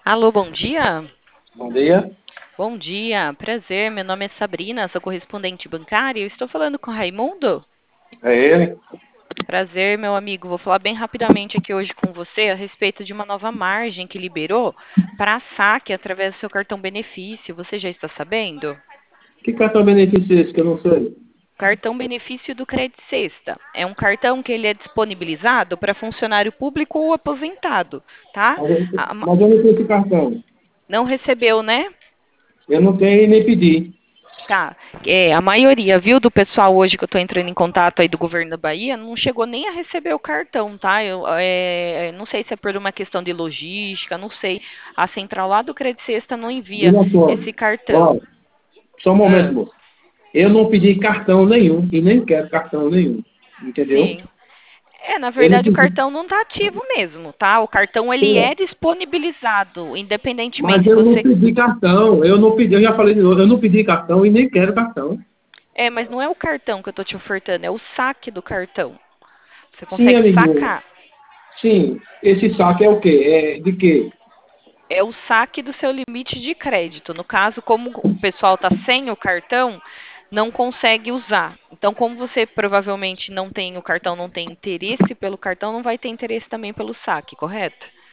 Alô, bom dia. Bom dia, Bom dia, prazer. Meu nome é Sabrina, sou correspondente bancária. Eu estou falando com o Raimundo. é ele. Prazer, meu amigo. Vou falar bem rapidamente aqui hoje com você a respeito de uma nova margem que liberou para saque através do seu cartão benefício. Você já está sabendo? Que cartão benefício é esse que eu não sei? Cartão benefício do Credit Sexta. É um cartão que ele é disponibilizado para funcionário público ou aposentado, tá? Mas eu não tenho esse cartão. Não recebeu, né? Eu não tenho e nem pedi. Tá. A maioria, viu, do pessoal hoje que eu estou entrando em contato aí do governo da Bahia, não chegou nem a receber o cartão, tá? Não sei se é por uma questão de logística, não sei. A central lá do Credit Sexta não envia Veja só, esse cartão. ó, só um momento, Ah, moço. Eu não pedi cartão nenhum e nem quero cartão nenhum. Entendeu? sim. Na Eu não verdade, o pedi. cartão não está ativo mesmo, tá? O cartão ele é disponibilizado, Mas independentemente se eu não você. pedi cartão. Eu não pedi, eu já falei de novo, eu não pedi cartão e nem quero cartão. Mas não é o cartão que eu estou te ofertando, é o saque do cartão. Você Sim, consegue amigo. sacar. Sim, esse saque é o quê? É de quê? É o saque do seu limite de crédito. No caso, como o pessoal está sem o cartão, não consegue usar. Então, como você provavelmente não tem o cartão, não tem interesse pelo cartão, não vai ter interesse também pelo saque, correto?